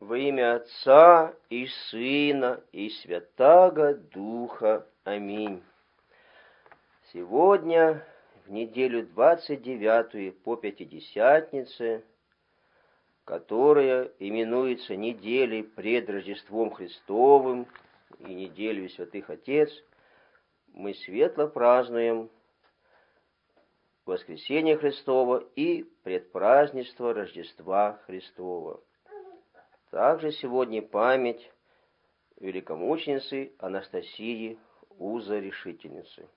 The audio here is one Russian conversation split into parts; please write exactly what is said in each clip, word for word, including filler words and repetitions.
Во имя Отца и Сына и Святаго Духа. Аминь. Сегодня, в неделю двадцать девятую по Пятидесятнице, которая именуется неделей пред Рождеством Христовым и неделей Святых Отец, мы светло празднуем Воскресение Христово и предпразднество Рождества Христова. Также сегодня память великомученицы Анастасии Узорешительницы.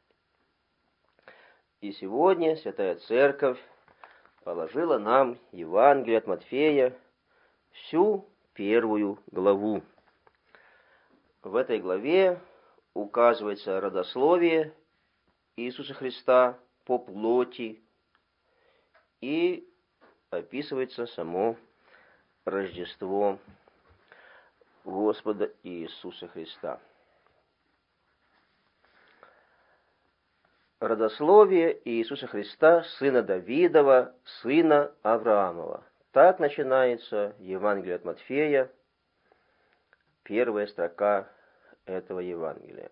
И сегодня Святая Церковь положила нам Евангелие от Матфея, всю первую главу. В этой главе указывается родословие Иисуса Христа по плоти и описывается само Рождество Господа Иисуса Христа. Родословие Иисуса Христа, сына Давидова, сына Авраамова. Так начинается Евангелие от Матфея, первая строка этого Евангелия.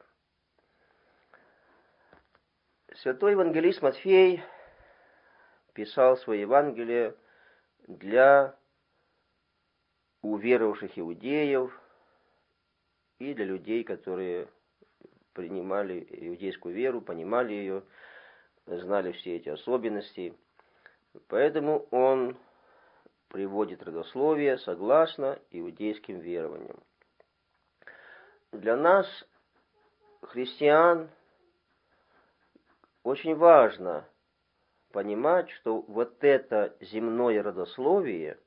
Святой евангелист Матфей писал свое Евангелие для уверовавших иудеев и для людей, которые принимали иудейскую веру, понимали ее, знали все эти особенности. Поэтому он приводит родословие согласно иудейским верованиям. Для нас, христиан, очень важно понимать, что вот это земное родословие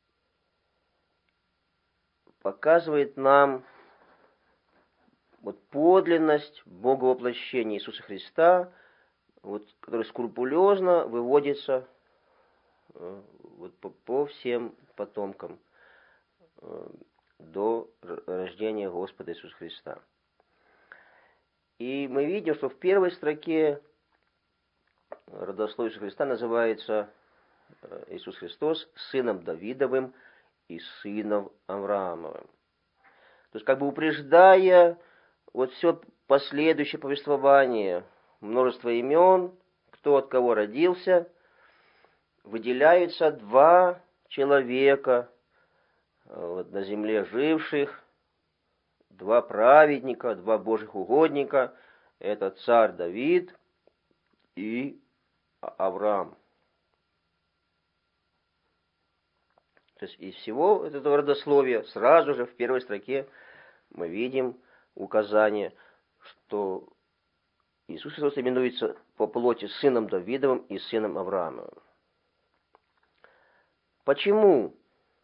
показывает нам вот подлинность Боговоплощения Иисуса Христа, вот, который скрупулезно выводится э, вот, по, по всем потомкам э, до рождения Господа Иисуса Христа. И мы видим, что в первой строке родословие Иисуса Христа называется Иисус Христос сыном Давидовым и сыном Авраамовым. То есть как бы упреждая вот все последующее повествование, множество имен, кто от кого родился, выделяются два человека вот, на земле живших, два праведника, два божьих угодника. Это царь Давид и Авраам. То есть из всего этого родословия сразу же в первой строке мы видим указание, что Иисус Христос именуется по плоти сыном Давидовым и сыном Авраамовым. Почему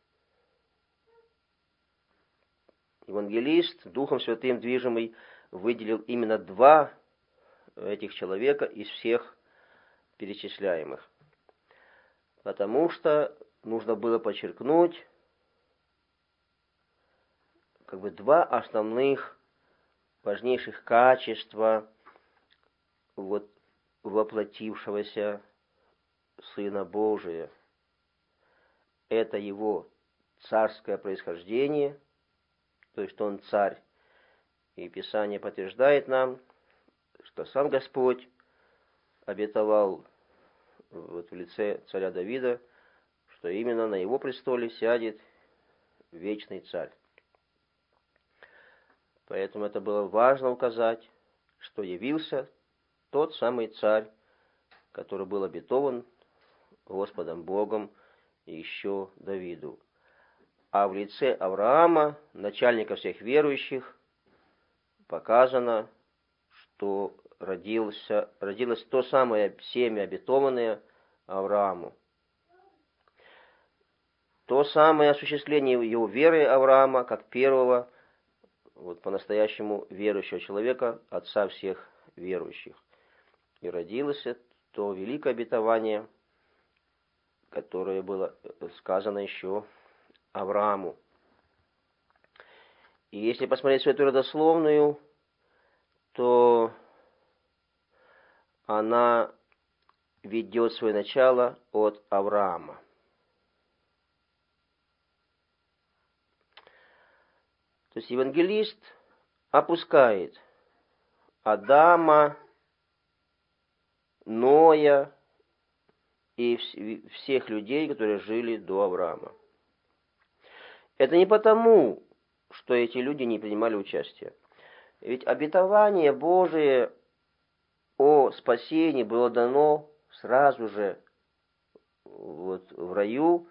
евангелист, Духом Святым движимый, выделил именно два этих человека из всех перечисляемых? Потому что нужно было подчеркнуть как бы два основных важнейших качества вот, воплотившегося Сына Божия. Это его царское происхождение, то есть он царь. И Писание подтверждает нам, что сам Господь обетовал вот в лице царя Давида, что именно на его престоле сядет вечный царь. Поэтому это было важно указать, что явился тот самый царь, который был обетован Господом Богом еще Давиду. А в лице Авраама, начальника всех верующих, показано, что родился, родилось то самое семя обетованное Аврааму. То самое осуществление его веры Авраама, как первого, вот по-настоящему верующего человека, отца всех верующих. И родилось то великое обетование, которое было сказано еще Аврааму. И если посмотреть всю эту родословную, то она ведет свое начало от Авраама. То есть евангелист опускает Адама, Ноя и всех людей, которые жили до Авраама. Это не потому, что эти люди не принимали участия. Ведь обетование Божие о спасении было дано сразу же вот в раю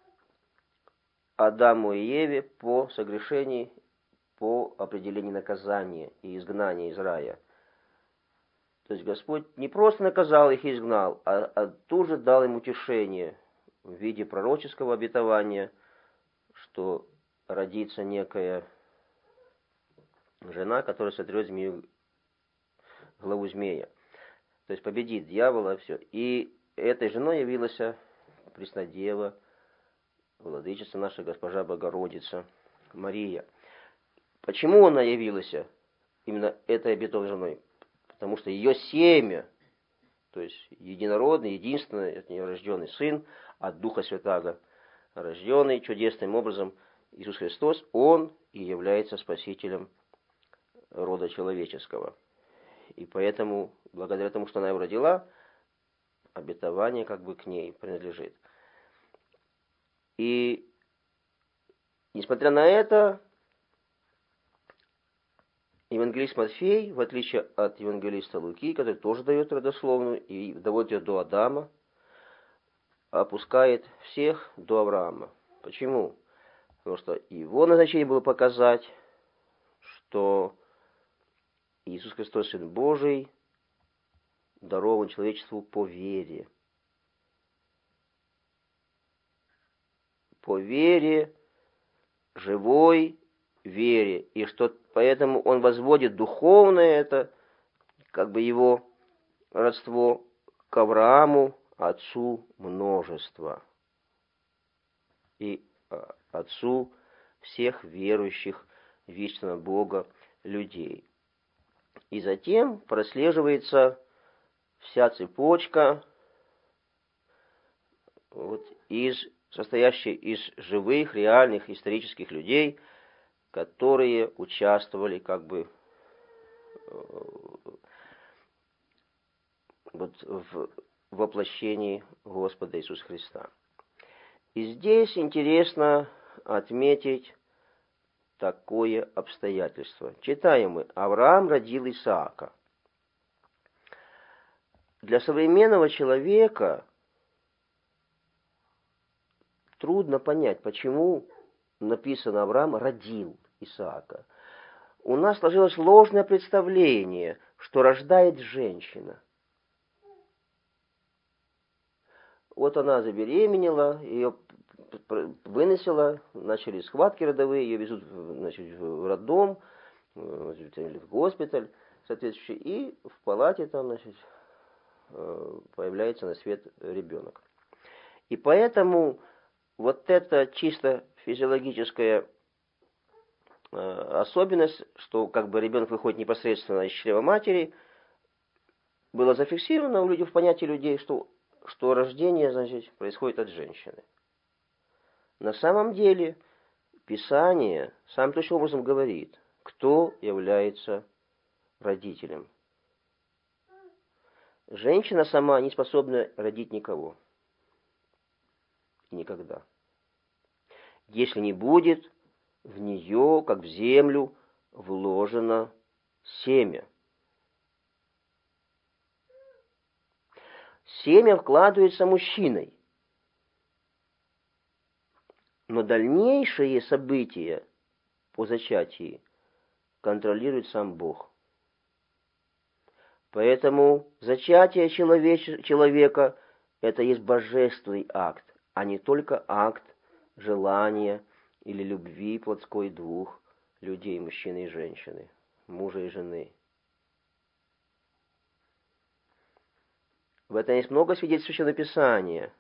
Адаму и Еве по согрешении, по определению наказания и изгнания из рая. То есть Господь не просто наказал их и изгнал, а, а тут же дал им утешение в виде пророческого обетования, что родится некая жена, которая сотрет змею, главу змея. То есть победит дьявола, все. И этой женой явилась Преснодева, Владычица наша Госпожа Богородица, Мария. Почему она явилась именно этой обетованной женой? Потому что ее семя, то есть единородный, единственный от нее рожденный Сын, от Духа Святаго рожденный чудесным образом Иисус Христос, Он и является Спасителем рода человеческого. И поэтому, благодаря тому, что она его родила, обетование как бы к ней принадлежит. И, несмотря на это, евангелист Матфей, в отличие от евангелиста Луки, который тоже дает родословную и доводит ее до Адама, опускает всех до Авраама. Почему? Потому что его назначение было показать, что Иисус Христос, Сын Божий, дарован человечеству по вере. По вере, живой вере. И что поэтому он возводит духовное это, как бы его родство к Аврааму, отцу множества. И отцу всех верующих в истинного Бога людей. И затем прослеживается вся цепочка, вот, из, состоящая из живых, реальных, исторических людей, которые участвовали как бы вот, в воплощении Господа Иисуса Христа. И здесь интересно отметить такое обстоятельство. Читаем мы: Авраам родил Исаака. Для современного человека трудно понять, почему написано Авраам родил Исаака. У нас сложилось ложное представление, что рождает женщина. Вот она забеременела, ее выносила, начали схватки родовые, ее везут, значит, в роддом, в госпиталь соответствующий, и в палате там, значит, появляется на свет ребенок. И поэтому вот эта чисто физиологическая особенность, что как бы ребенок выходит непосредственно из чрева матери, было зафиксировано у людей, в понятии людей, что, что рождение, значит, происходит от женщины. На самом деле Писание самым точным образом говорит, кто является родителем. Женщина сама не способна родить никого. И никогда. Если не будет в нее, как в землю, вложено семя. Семя вкладывается мужчиной. Но дальнейшие события по зачатии контролирует сам Бог. Поэтому зачатие человеч- человека – это есть божественный акт, а не только акт желания или любви плотской двух людей, мужчины и женщины, мужа и жены. В этом есть много свидетельств Священного Писания,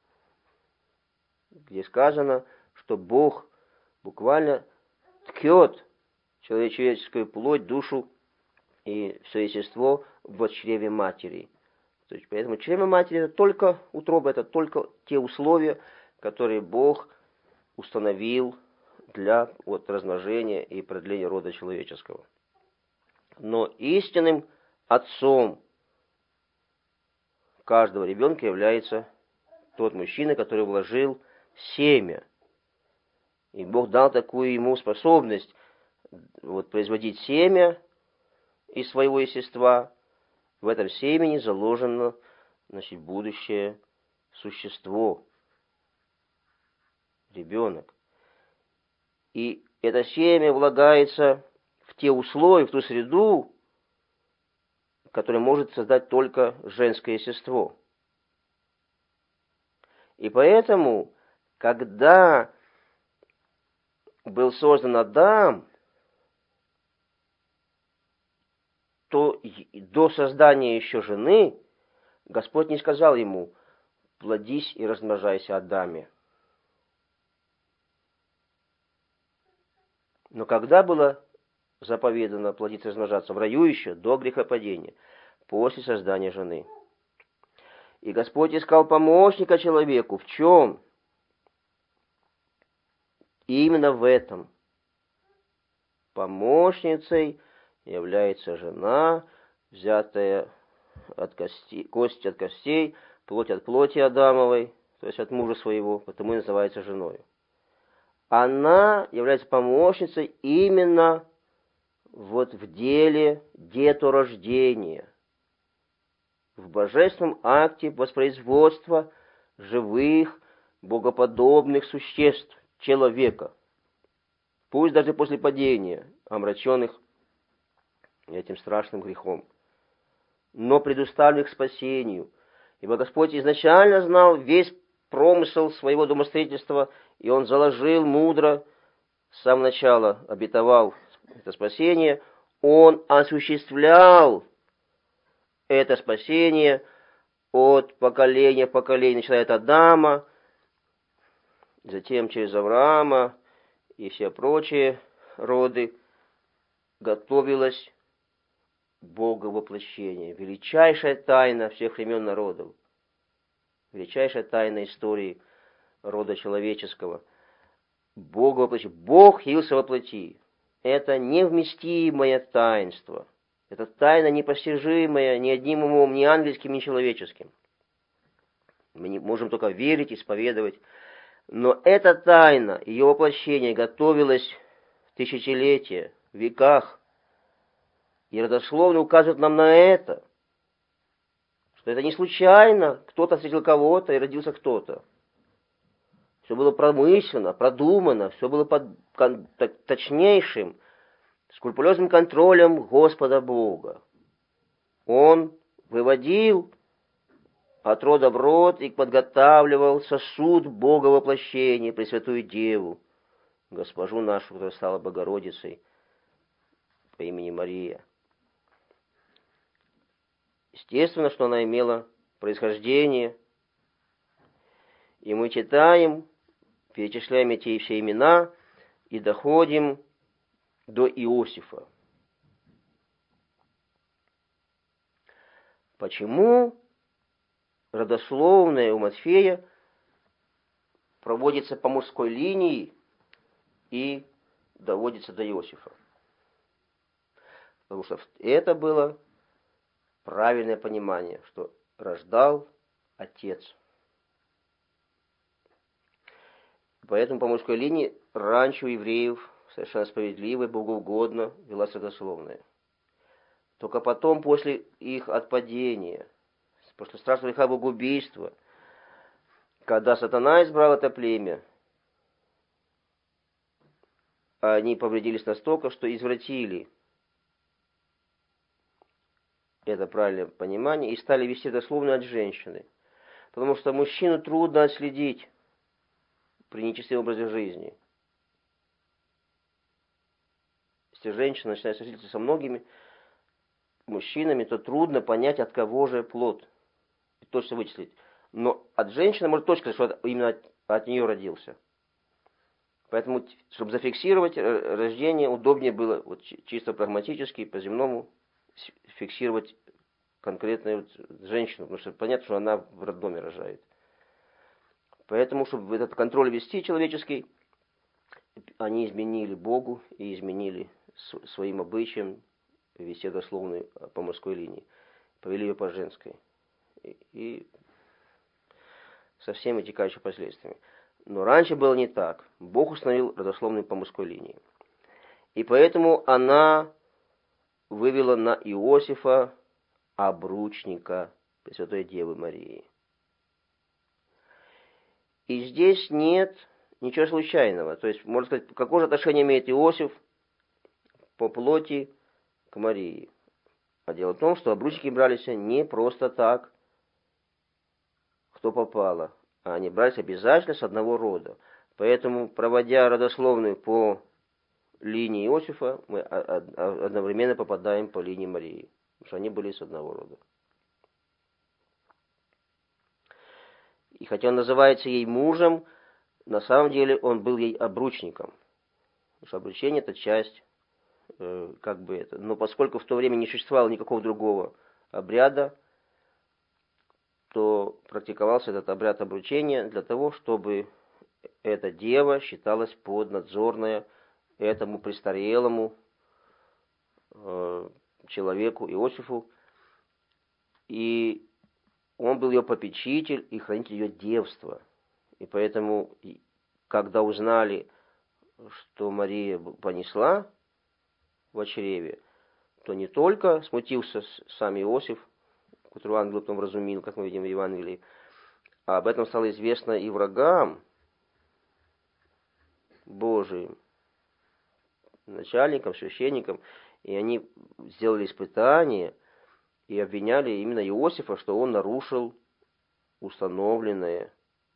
где сказано, что Бог буквально ткет человеческую плоть, душу и все естество в чреве матери. То есть, поэтому чрево матери это только утроба, это только те условия, которые Бог установил для вот, размножения и продления рода человеческого. Но истинным отцом каждого ребенка является тот мужчина, который вложил семя. И Бог дал такую ему способность вот, производить семя из своего естества. В этом семени заложено, значит, будущее существо, ребенок. И это семя влагается в те условия, в ту среду, которую может создать только женское естество. И поэтому, когда был создан Адам, то до создания еще жены Господь не сказал ему: плодись и размножайся, Адаме. Но когда было заповедано плодиться и размножаться? В раю еще, до грехопадения, после создания жены. И Господь искал помощника человеку. В чем? И именно в этом. Помощницей является жена, взятая от кости, кость от костей, плоть от плоти Адамовой, то есть от мужа своего, потому и называется женой. Она является помощницей именно вот в деле деторождения, в божественном акте воспроизводства живых, богоподобных существ, человека, пусть даже после падения, омраченных этим страшным грехом, но предуставленных к спасению. Ибо Господь изначально знал весь промысел своего домостроительства, и Он заложил мудро, с самого начала обетовал это спасение, Он осуществлял это спасение от поколения в поколение, начиная от Адама, затем через Авраама и все прочие роды, готовилось Боговоплощение, величайшая тайна всех времен народов, величайшая тайна истории рода человеческого. Боговоплощение. Бог явился во плоти. Это невместимое таинство. Это тайна непостижимая ни одним умом, ни ангельским, ни человеческим. Мы не можем только верить, исповедовать. Но эта тайна, ее воплощение готовилось в тысячелетия, в веках. И родословно указывает нам на это, что это не случайно, кто-то встретил кого-то и родился кто-то. Все было промышленно, продумано, все было под кон, точнейшим, скрупулезным контролем Господа Бога. Он выводил от рода в род и подготавливал сосуд Бога воплощения, Пресвятую Деву, госпожу нашу, которая стала Богородицей по имени Мария. Естественно, что она имела происхождение, и мы читаем, перечисляем эти все имена и доходим до Иосифа. Почему родословная у Матфея проводится по мужской линии и доводится до Иосифа? Потому что это было правильное понимание, что рождал отец. Поэтому по мужской линии раньше у евреев совершенно справедливо и богоугодно велась родословная. Только потом, после их отпадения, после страшного греха богоубийства, когда сатана избрал это племя, они повредились настолько, что извратили это правильное понимание и стали вести родословную от женщины. Потому что мужчину трудно отследить при нечестивом образе жизни. Если женщина начинает сожительство со многими мужчинами, то трудно понять, от кого же плод. И точно вычислить. Но от женщины может точно сказать, что именно от, от нее родился. Поэтому, чтобы зафиксировать рождение, удобнее было вот, чисто прагматически, по-земному фиксировать конкретную женщину, потому что понятно, что она в роддоме рожает. Поэтому, чтобы этот контроль вести человеческий, они изменили Богу и изменили своим обычаям вести родословную по мужской линии. Повели ее по женской. И, и со всеми вытекающими последствиями. Но раньше было не так. Бог установил родословную по мужской линии. И поэтому она вывела на Иосифа обручника Пресвятой Девы Марии. И здесь нет ничего случайного. То есть, можно сказать, какое же отношение имеет Иосиф по плоти к Марии. А дело в том, что обручники брались не просто так, кто попало, а они брались обязательно с одного рода. Поэтому, проводя родословную по линии Иосифа, мы одновременно попадаем по линии Марии, потому что они были с одного рода. И хотя он называется ей мужем, на самом деле он был ей обручником. Потому что обручение – это часть, э, как бы это. Но поскольку в то время не существовало никакого другого обряда, то практиковался этот обряд обручения для того, чтобы эта дева считалась поднадзорная этому престарелому э, человеку Иосифу, и он был ее попечитель и хранитель ее девства. И поэтому, когда узнали, что Мария понесла в чреве, то не только смутился сам Иосиф, которого ангел потом вразумил, как мы видим в Евангелии, а об этом стало известно и врагам Божиим, начальникам, священникам, и они сделали испытание и обвиняли именно Иосифа, что он нарушил установленное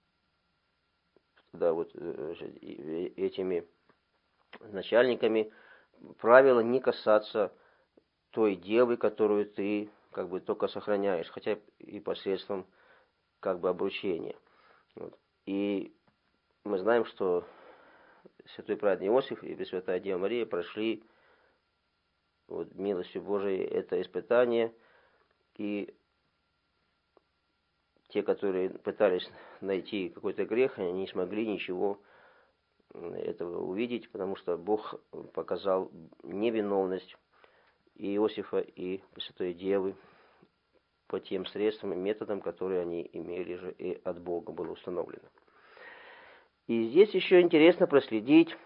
да, вот, этими начальниками правило не касаться той девы, которую ты как бы только сохраняешь, хотя и посредством как бы обручения. Вот. И мы знаем, что святой праведный Иосиф и Пресвятая Дева Мария прошли вот, милостью Божией это испытание, и те, которые пытались найти какой-то грех, они не смогли ничего этого увидеть, потому что Бог показал невиновность и Иосифа, и Пресвятой Девы по тем средствам и методам, которые они имели же и от Бога было установлено. И здесь еще интересно проследить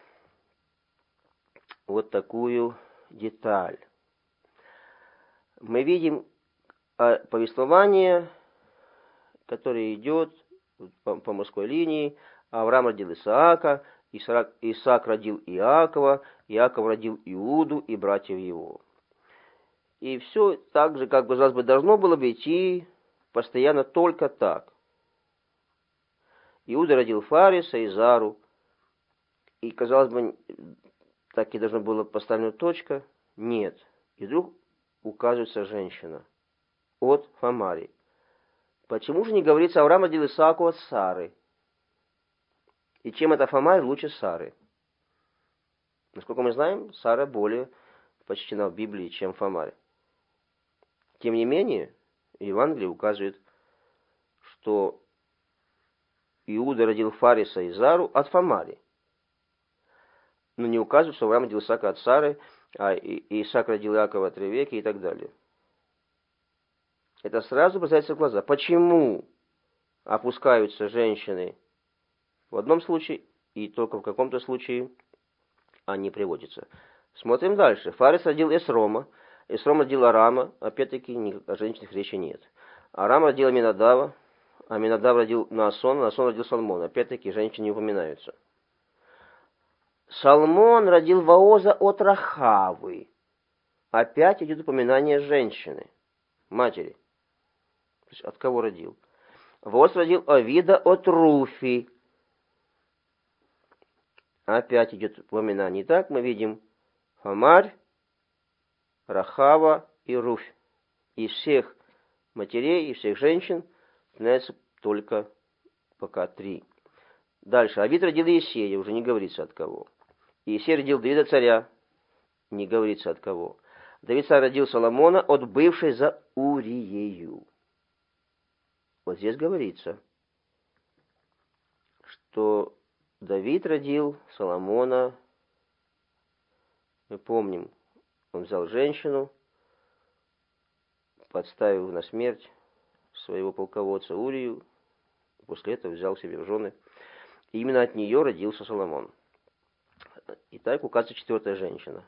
вот такую деталь. Мы видим повествование, которое идет по, по мужской линии. Авраам родил Исаака, Исаак, Исаак родил Иакова, Иаков родил Иуду и братьев его. И все так же, как бы, казалось бы, должно было бы идти постоянно только так. Иуда родил Фариса и Зару. И, казалось бы, так и должна была поставлена точка. Нет. И вдруг указывается женщина от Фамари. Почему же не говорится, Авраам родил Исааку от Сары? И чем эта Фамарь лучше Сары? Насколько мы знаем, Сара более почтена в Библии, чем Фамарь. Тем не менее, Евангелие указывает, что Иуда родил Фариса и Зару от Фамари. Но не указывает, что Авраам родил Исаака от Сары, а Исаак родил Иакова от Ревекки и так далее. Это сразу бросается в глаза. Почему опускаются женщины в одном случае, и только в каком-то случае они приводятся? Смотрим дальше. Фарис родил Эсрома, Эсром родил Арама, опять-таки о женщинах речи нет. Арам родил Аминадава, Аминадав родил Наасона, Наасон родил Салмона, опять-таки женщины не упоминаются. Салмон родил Вооза от Рахавы. Опять идет упоминание женщины, матери. То есть от кого родил? Вооз родил Овида от Руфи. Опять идет упоминание. Итак, мы видим Фамарь, Рахава и Руфь. Из всех матерей, из всех женщин упоминается только пока три. Дальше. Авид родил Иисея, уже не говорится от кого. Иисей родил Давида царя, не говорится от кого. Давид царь родил Соломона от бывшей за Уриею. Вот здесь говорится, что Давид родил Соломона, мы помним, он взял женщину, подставив на смерть своего полководца Урию, после этого взял себе в жены. И именно от нее родился Соломон. Итак, указывается четвертая женщина.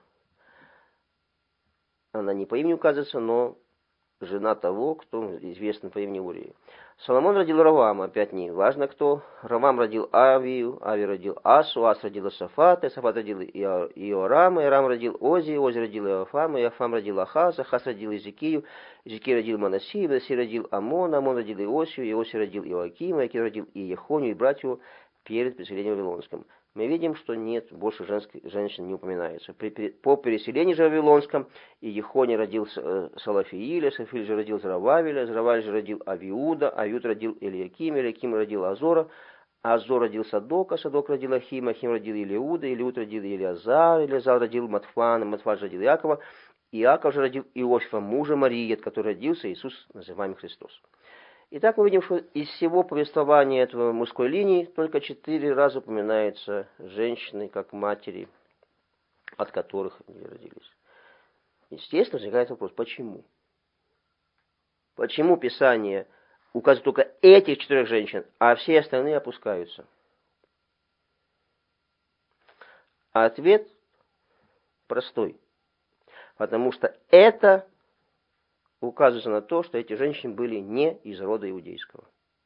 Она не по имени указывается, но жена того, кто известен по имени Урии. Соломон родил Ровама, опять не важно кто. Ровам родил Авию, Ави родил Асу, Ас родил Иосафата, Иосафат родил Иорама, Иорам родил Ози, Ози родил Иофама, Иофам родил Ахаза, Ахаз родил Изикию, Изикий родил Манасию, Манасий родил Амона, Амон родил Иосию, Иосий родил Иоакима, Иоаким родил Иехонию и братью перед переселением Вавилонским. Мы видим, что нет, больше женских, женщин не упоминается. При, при, по переселению же Вавилонском Иехоний родил Салафииля, Салафииль же родил Зарававеля, Зарававель же родил Авиуда, Авиуд родил Элиакима, Элиаким родил Азора, Азор родил Садока, Садок родил Ахима, Ахим родил Илиуда, Илиуд родил Илиазар, Илиазар родил Матфана, Матфан родил Иакова, Иаков же родил Иосифа, мужа Марии, от которой родился Иисус, называемый Христос. Итак, мы видим, что из всего повествования этого мужской линии только четыре раза упоминаются женщины как матери, от которых они родились. Естественно, возникает вопрос, почему? Почему Писание указывает только этих четырех женщин, а все остальные опускаются? А ответ простой. Потому что это указывается на то, что эти женщины были не из рода иудейского.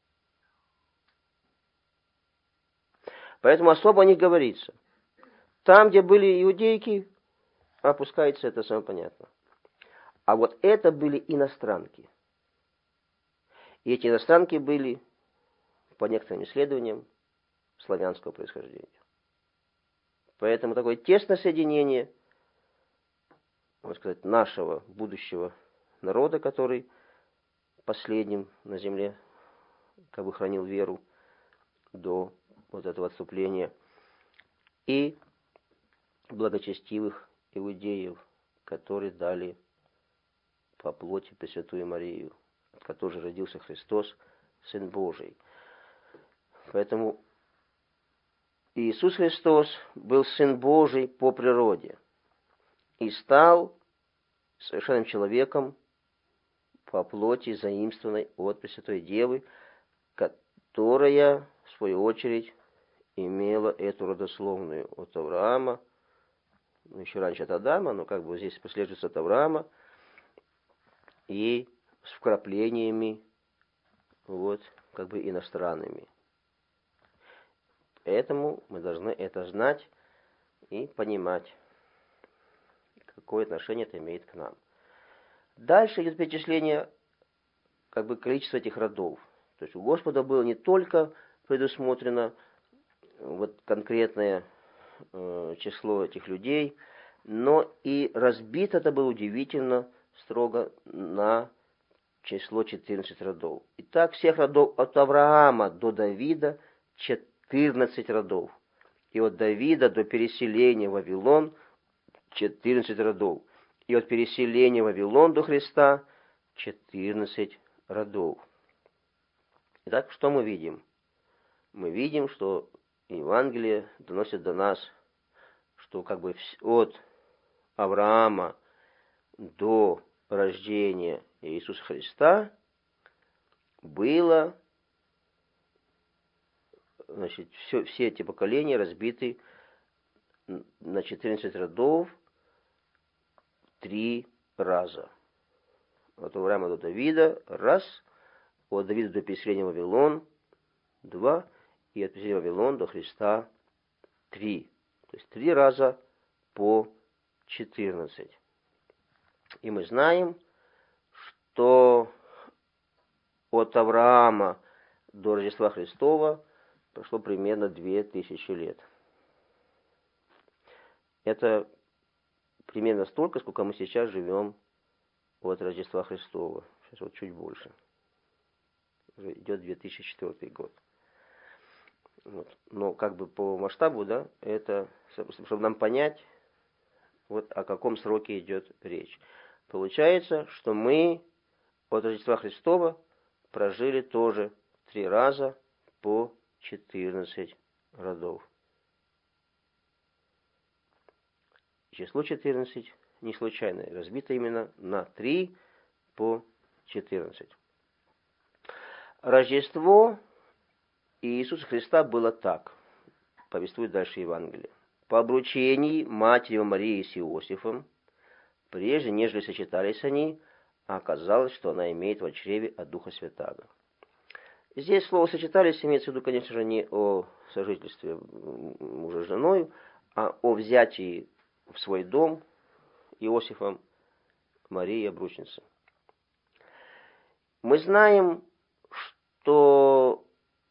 Поэтому особо о них говорится. Там, где были иудейки, опускается это, самое понятно. А вот это были иностранки. И эти иностранки были, по некоторым исследованиям, славянского происхождения. Поэтому такое тесное соединение, можно сказать, нашего будущего народа, который последним на земле как бы хранил веру до вот этого отступления, и благочестивых иудеев, которые дали по плоти Пресвятую Марию, от которой родился Христос, Сын Божий. Поэтому Иисус Христос был Сын Божий по природе и стал совершенным человеком по плоти, заимствованной от Пресвятой Девы, которая, в свою очередь, имела эту родословную от Авраама, ну, еще раньше от Адама, но как бы здесь последуется от Авраама, и с вкраплениями, вот, как бы иностранными. Поэтому мы должны это знать и понимать, какое отношение это имеет к нам. Дальше идет перечисление как бы количества этих родов. То есть у Господа было не только предусмотрено вот конкретное э, число этих людей, но и разбито это было удивительно строго на число четырнадцать родов. Итак, всех родов от Авраама до Давида четырнадцать родов. И от Давида до переселения в Вавилон четырнадцать родов. И от переселения в Вавилон до Христа четырнадцать родов. Итак, что мы видим? Мы видим, что Евангелие доносит до нас, что как бы от Авраама до рождения Иисуса Христа было, значит, все, все эти поколения разбиты на четырнадцать родов три раза. От Авраама до Давида раз, от Давида до переселения в Вавилон два, и от переселения в Вавилон до Христа три. То есть три раза по четырнадцать. И мы знаем, что от Авраама до Рождества Христова прошло примерно две тысячи лет. Это примерно столько, сколько мы сейчас живем от Рождества Христова. Сейчас вот чуть больше. Уже идет две тысячи четвёртый год. Вот. Но как бы по масштабу, да, это, чтобы нам понять, вот о каком сроке идет речь. Получается, что мы от Рождества Христова прожили тоже три раза по четырнадцать родов. число четырнадцать не случайно, разбито именно на три по четырнадцать. Рождество Иисуса Христа было так, повествует дальше Евангелие. По обручении матери Марии с Иосифом, прежде нежели сочетались они, оказалось, что она имеет в чреве от Духа Святаго. Здесь слово «сочетались» имеется в виду, конечно же, не о сожительстве мужа с женой, а о взятии в свой дом Иосифом Марии обручницы. Мы знаем, что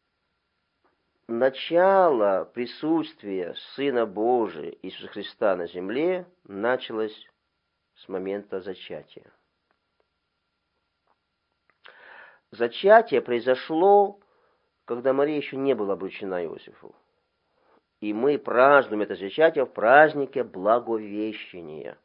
начало присутствия Сына Божия Иисуса Христа на земле началось с момента зачатия. Зачатие произошло, когда Мария еще не была обручена Иосифу. И мы празднуем это зачатие в празднике Благовещения.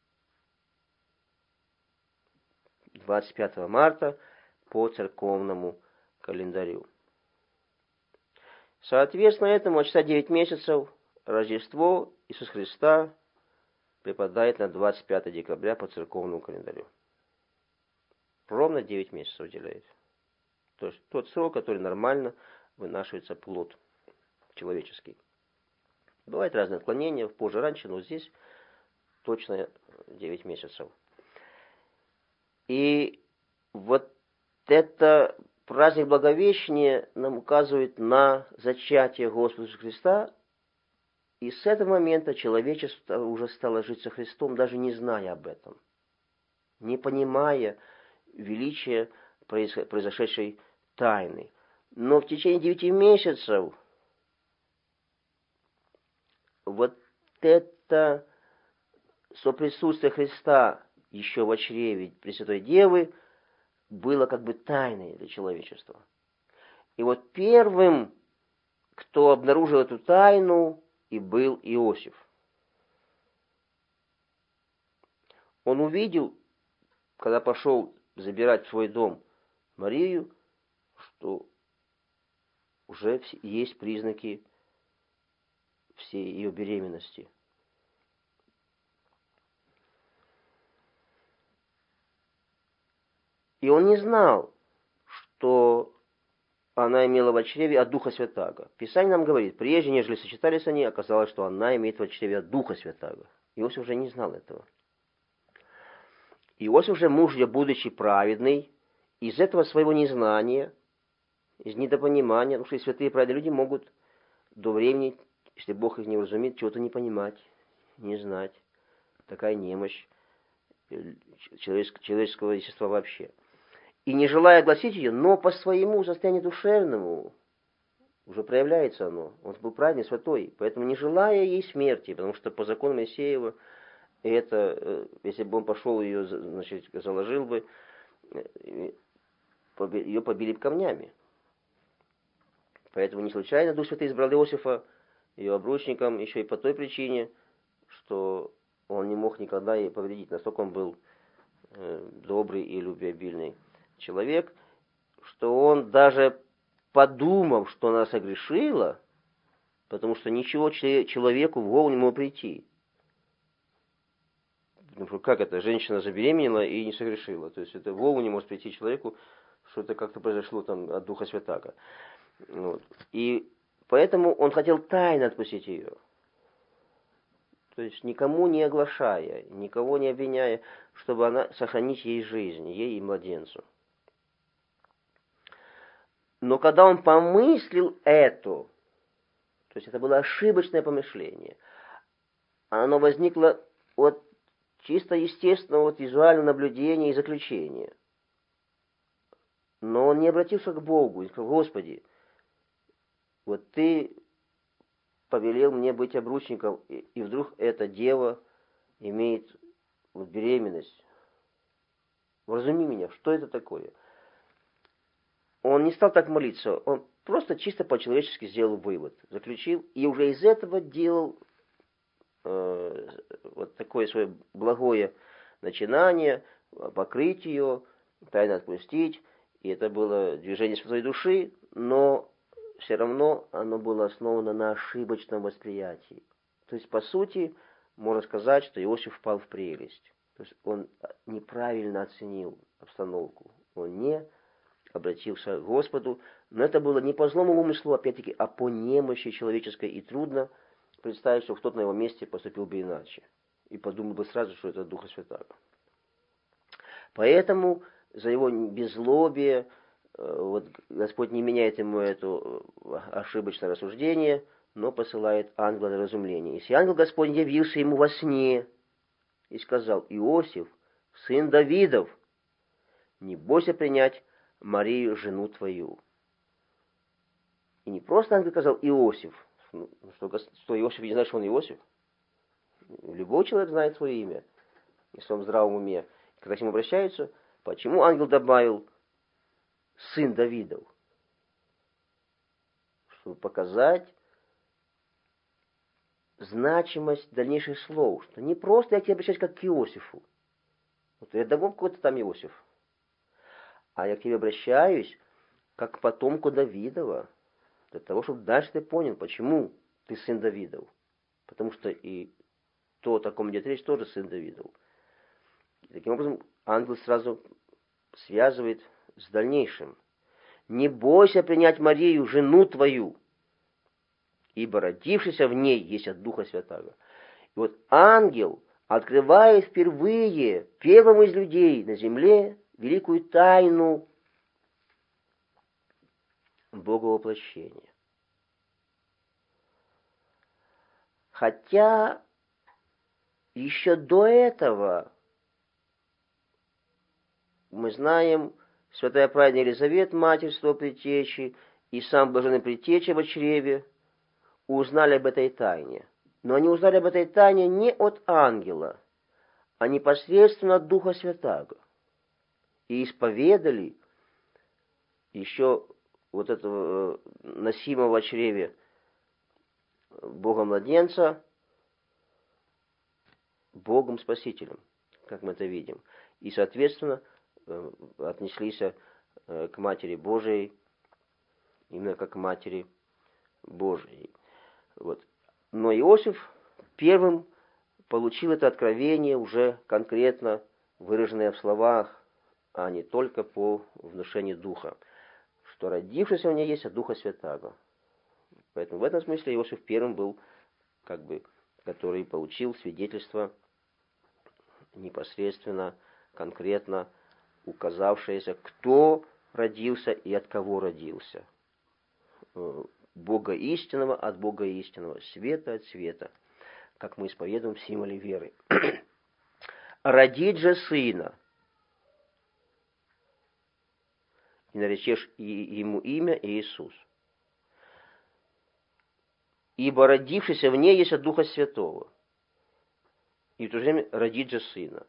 двадцать пятого марта по церковному календарю. Соответственно этому, часа девять месяцев, Рождество Иисуса Христа припадает на двадцать пятое декабря по церковному календарю. Ровно девять месяцев уделяет. То есть тот срок, который нормально вынашивается плод человеческий. Бывают разные отклонения, позже, раньше, но здесь точно девять месяцев. И вот это праздник Благовещения нам указывает на зачатие Господа Иисуса Христа, и с этого момента человечество уже стало жить со Христом, даже не зная об этом, не понимая величия произошедшей тайны. Но в течение девяти месяцев вот это соприсутствие Христа еще в чреве Пресвятой Девы было как бы тайной для человечества. И вот первым, кто обнаружил эту тайну, и был Иосиф. Он увидел, когда пошел забирать в свой дом Марию, что уже есть признаки всей ее беременности. И он не знал, что она имела в чреве от Духа Святаго. Писание нам говорит, прежде нежели сочетались они, оказалось, что она имеет в чреве от Духа Святаго. Иосиф уже не знал этого. Иосиф же, муж ее, будучи праведный, из этого своего незнания, из недопонимания, потому что и святые праведные люди могут до времени, если Бог их не вразумит, чего-то не понимать, не знать. Такая немощь человеческого естества вообще. И не желая огласить ее, но по своему состоянию душевному, уже проявляется оно. Он был праведный, святой, поэтому не желая ей смерти, потому что по закону Моисеева, это, если бы он пошел ее, значит, заложил бы, ее побили бы камнями. Поэтому не случайно Дух Святый избрал Иосифа ее обручником, еще и по той причине, что он не мог никогда ей повредить. Настолько он был э, добрый и любвеобильный человек, что он даже подумав, что она согрешила, потому что ничего человеку в голову не могло прийти. Потому что как это? Женщина забеременела и не согрешила. То есть это в голову не может прийти человеку, что это как-то произошло там от Духа Святаго. Вот. И поэтому он хотел тайно отпустить ее. То есть никому не оглашая, никого не обвиняя, чтобы она сохранить ей жизнь, ей и младенцу. Но когда он помыслил это, то есть это было ошибочное помышление, оно возникло от чисто естественного вот, визуального наблюдения и заключения. Но он не обратился к Богу и сказал: Господи, вот Ты повелел мне быть обручником, и, и вдруг эта дева имеет вот, беременность. Вразуми меня, что это такое? Он не стал так молиться, он просто чисто по-человечески сделал вывод, заключил, и уже из этого делал э, вот такое свое благое начинание, покрыть ее, тайно отпустить, и это было движение святой души, но все равно оно было основано на ошибочном восприятии. То есть, по сути, можно сказать, что Иосиф впал в прелесть. То есть он неправильно оценил обстановку. Он не обратился к Господу. Но это было не по злому умыслу, опять-таки, а по немощи человеческой. И трудно представить, что кто-то на его месте поступил бы иначе. И подумал бы сразу, что это Духа Святаго. Поэтому за его беззлобие вот, Господь не меняет ему это ошибочное рассуждение, но посылает ангела на разумление. Если ангел Господень явился ему во сне и сказал: «Иосиф, сын Давидов, не бойся принять Марию, жену твою». И не просто ангел сказал: «Иосиф». Что, что Иосиф не знает, что он Иосиф? Любой человек знает свое имя, если он в здравом уме. Когда к нему обращаются, почему ангел добавил «сын Давидов»? Чтобы показать значимость дальнейших слов, что не просто я к тебе обращаюсь как к Иосифу. Вот я давно какой-то там Иосиф. А я к тебе обращаюсь как к потомку Давидова, для того, чтобы дальше ты понял, почему ты сын Давидов. Потому что и то, о ком идет речь, тоже сын Давидов. И таким образом ангел сразу связывает с дальнейшим. «Не бойся принять Марию, жену твою, ибо родившийся в ней есть от Духа Святаго». И вот ангел открывает впервые первому из людей на земле великую тайну Боговоплощения. Хотя еще до этого мы знаем, святая праведная Елизавета, матерь своего предтечи, и сам блаженный предтеча в чреве узнали об этой тайне. Но они узнали об этой тайне не от ангела, а непосредственно от Духа Святаго. И исповедали еще вот этого носимого в чреве Бога-младенца Богом Спасителем, как мы это видим. И, соответственно, отнеслись к Матери Божией именно как к Матери Божией. Вот. Но Иосиф первым получил это откровение уже конкретно выраженное в словах, а не только по внушению Духа, что родившийся у нее есть от Духа Святаго. Поэтому в этом смысле Иосиф первым был, как бы, который получил свидетельство непосредственно, конкретно указавшееся, кто родился и от кого родился. Бога истинного от Бога истинного, света от света, как мы исповедуем в символе веры. «Родить же сына, и наречешь ему имя Иисус, ибо родившийся в ней есть от Духа Святого, и в то же время родить же сына».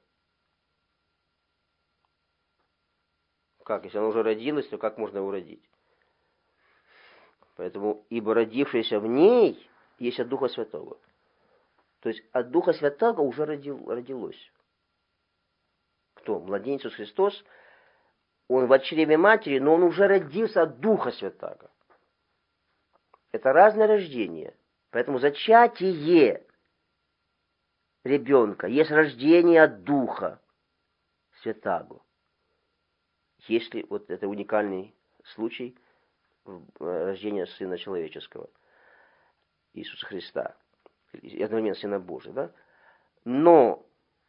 Как? Если она уже родилась, то как можно его родить? Поэтому, ибо родившийся в ней есть от Духа Святого. То есть от Духа Святого уже родил, родилось. Кто? Младенец Иисус Христос. Он в чреве матери, но он уже родился от Духа Святаго. Это разное рождение. Поэтому зачатие ребенка есть рождение от Духа Святаго. Если вот это уникальный случай рождения Сына Человеческого, Иисуса Христа, и одновременно Сына Божия, да? Но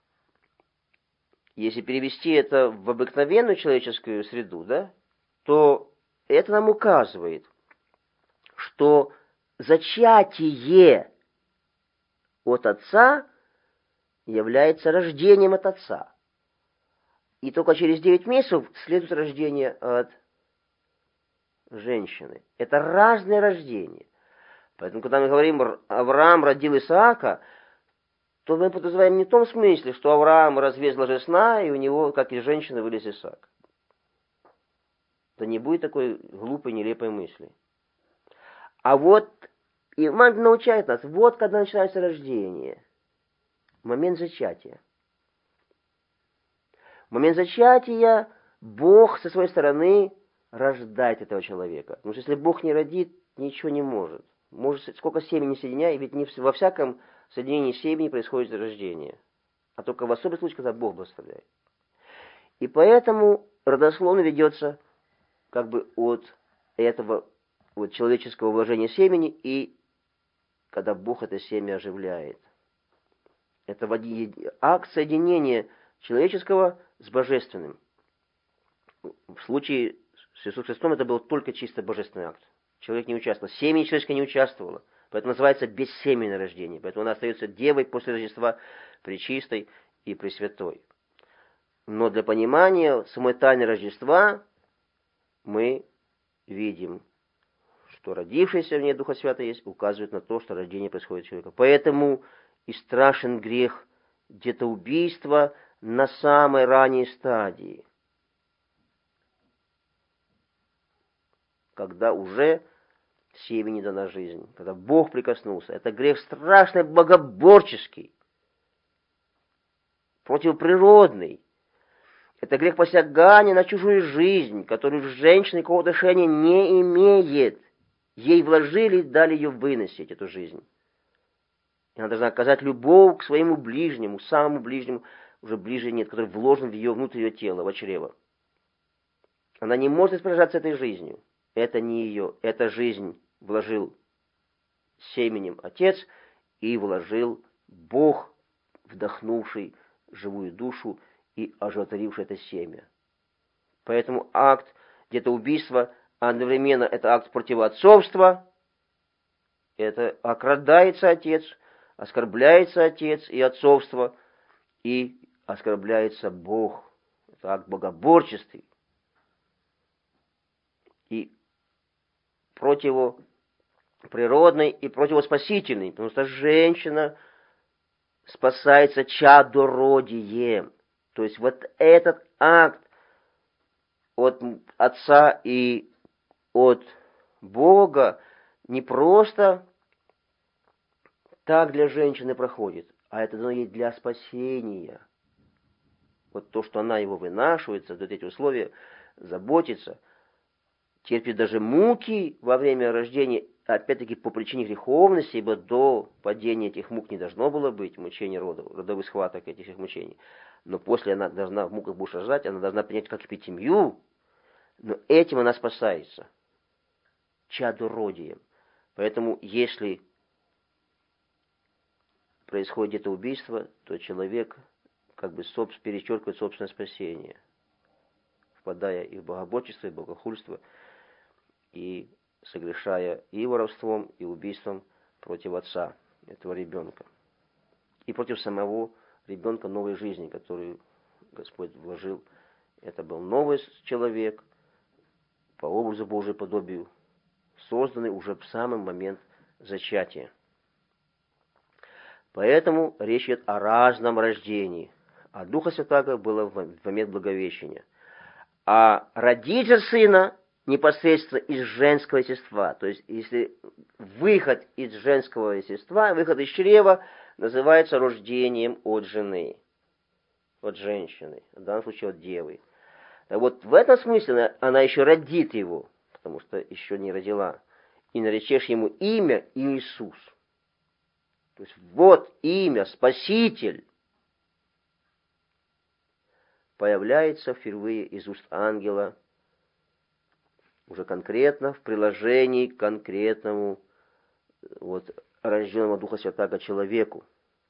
если перевести это в обыкновенную человеческую среду, да, то это нам указывает, что зачатие от Отца является рождением от Отца. И только через девять месяцев следует рождение от женщины. Это разные рождения. Поэтому, когда мы говорим, Авраам родил Исаака, то мы подразумеваем не в том смысле, что Авраам развез ложесна, и у него, как из женщины, вылез Исаак. Да не будет такой глупой, нелепой мысли. А вот Иоанн научает нас, вот когда начинается рождение, момент зачатия. В момент зачатия Бог со своей стороны рождает этого человека. Потому что если Бог не родит, ничего не может. Может, сколько семени соединяй, ведь не во всяком соединении семени происходит рождение, а только в особый случай, когда Бог благословляет. И поэтому родословно ведется как бы от этого вот человеческого вложения семени, и когда Бог это семя оживляет. Это акт соединения человеческого с божественным. В случае с Иисусом Христом это был только чисто божественный акт. Человек не участвовал, семя человеческое не участвовало. Поэтому называется бессеменное рождение. Поэтому она остается девой после Рождества, пречистой и пресвятой. Но для понимания самой тайны Рождества мы видим, что родившийся в ней Духа Святого есть, указывает на то, что рождение происходит у человека. Поэтому и страшен грех детоубийства на самой ранней стадии, когда уже семени дана жизнь, когда Бог прикоснулся. Это грех страшный, богоборческий, противоприродный. Это грех посягания на чужую жизнь, которую женщина никакого отношения не имеет. Ей вложили и дали ее выносить, эту жизнь. И она должна оказать любовь к своему ближнему, самому ближнему, уже ближе нет, который вложен в ее внутреннее тело, в чрево. Она не может распоряжаться этой жизнью. Это не ее, эта жизнь вложил семенем Отец и вложил Бог, вдохнувший живую душу и оживотворивший это семя. Поэтому акт детоубийства одновременно это акт противоотцовства, это окрадается Отец, оскорбляется Отец и отцовство, и оскорбляется Бог. Это акт богоборческий. И противоприродный и противоспасительный, потому что женщина спасается чадородием. То есть вот этот акт от Отца и от Бога не просто так для женщины проходит, а это дано ей для спасения. Вот то, что она его вынашивает, создает эти условия, заботится, терпит даже муки во время рождения, опять-таки по причине греховности, ибо до падения этих мук не должно было быть мучений родов, родовых схваток этих их мучений. Но после она должна, в муках будешь рожать, она должна принять как эпитемию, но этим она спасается. Чадородием. Поэтому, если происходит это убийство, то человек как бы соб, перечеркивает собственное спасение, впадая и в богоборчество, и в богохульство, и согрешая и воровством, и убийством против отца этого ребенка. И против самого ребенка новой жизни, которую Господь вложил. Это был новый человек, по образу Божию подобию, созданный уже в самый момент зачатия. Поэтому речь идет о разном рождении. А Духа Святаго было в момент Благовещения. А родитель сына непосредственно из женского естества. То есть, если выход из женского естества, выход из чрева, называется рождением от жены, от женщины, в данном случае от девы. Так вот, в этом смысле она еще родит его, потому что еще не родила. И наречешь ему имя Иисус. То есть, вот имя, Спаситель, появляется впервые из уст ангела, уже конкретно в приложении к конкретному вот, рожденному Духа Святаго человеку.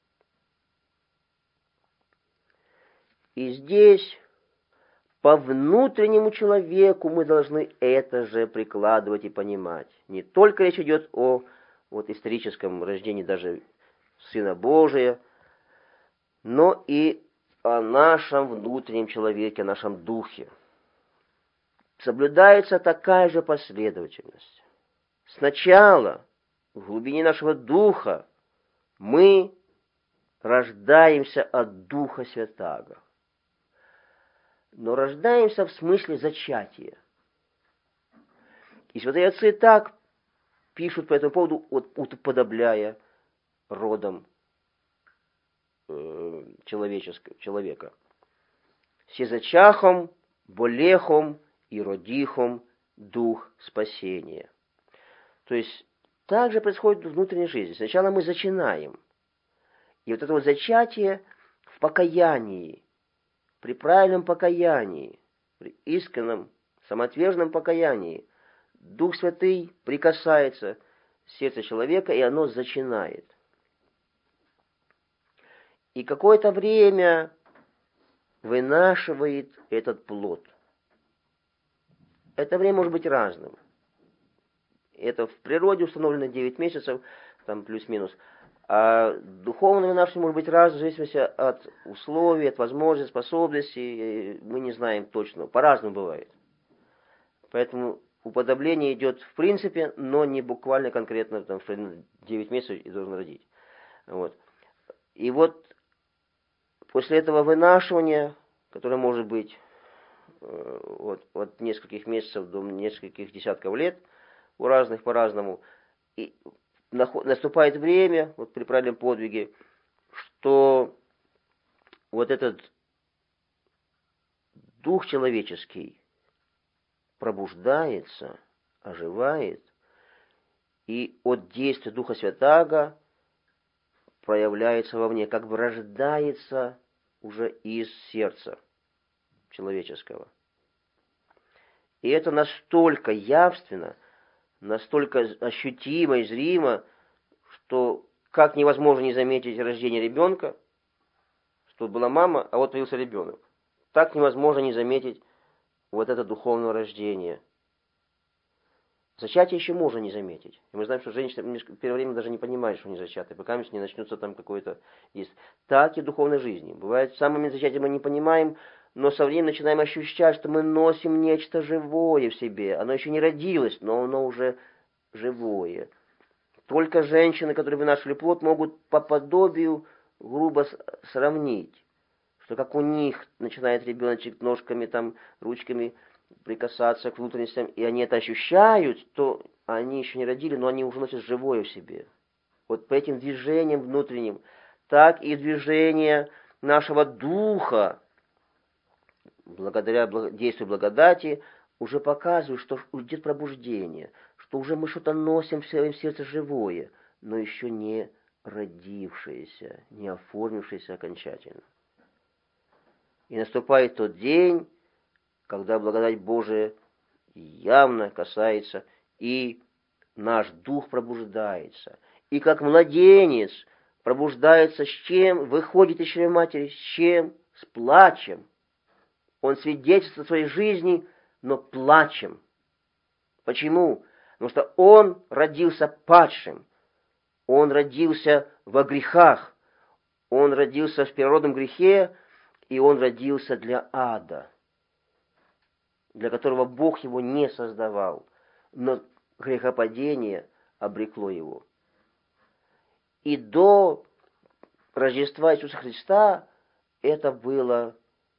И здесь по внутреннему человеку мы должны это же прикладывать и понимать. Не только речь идет о вот, историческом рождении даже Сына Божия, но и о нашем внутреннем человеке, о нашем духе. Соблюдается такая же последовательность. Сначала в глубине нашего духа мы рождаемся от Духа Святаго. Но рождаемся в смысле зачатия. И святые отцы так пишут по этому поводу, уподобляя родом э, человека. Сезачахом, болехом и родихом дух спасения. То есть, так же происходит в внутренней жизни. Сначала мы зачинаем. И вот это вот зачатие в покаянии, при правильном покаянии, при искреннем, самоотверженном покаянии, Дух Святый прикасается в сердце человека, и оно зачинает. И какое-то время вынашивает этот плод. Это время может быть разным. Это в природе установлено девять месяцев, там плюс-минус. А духовное вынашивание может быть разным, в зависимости от условий, от возможностей, способностей. Мы не знаем точно. По-разному бывает. Поэтому уподобление идет в принципе, но не буквально конкретно там, в девять месяцев и должен родить. Вот. И вот после этого вынашивания, которое может быть э, от, от нескольких месяцев до нескольких десятков лет, у разных по-разному, и наступает время, вот при правильном подвиге, что вот этот дух человеческий пробуждается, оживает, и от действия Духа Святаго проявляется вовне, как бы рождается уже из сердца человеческого. И это настолько явственно, настолько ощутимо и зримо, что как невозможно не заметить рождение ребенка, что была мама, а вот появился ребенок. Так невозможно не заметить вот это духовное рождение. Зачатие еще можно не заметить. И мы знаем, что женщина в первое время даже не понимает, что они зачаты, пока не начнется там какое-то есть. Так и в духовной жизни. Бывает, в самом момент зачатия мы не понимаем, но со временем начинаем ощущать, что мы носим нечто живое в себе. Оно еще не родилось, но оно уже живое. Только женщины, которые вынашивали плод, могут по подобию грубо сравнить, что как у них начинает ребеночек ножками, там, ручками прикасаться к внутренностям, и они это ощущают, то они еще не родили, но они уже носят живое в себе. Вот по этим движениям внутренним, так и движение нашего духа, благодаря действию благодати, уже показывают, что идет пробуждение, что уже мы что-то носим в своем сердце живое, но еще не родившееся, не оформившееся окончательно. И наступает тот день, когда благодать Божия явно касается, и наш дух пробуждается. И как младенец пробуждается с чем? Выходит из чрева матери с чем? С плачем. Он свидетельствует о своей жизни, но плачем. Почему? Потому что он родился падшим. Он родился во грехах. Он родился в первородном грехе, и он родился для ада, для которого Бог его не создавал, но грехопадение обрекло его. И до Рождества Иисуса Христа это было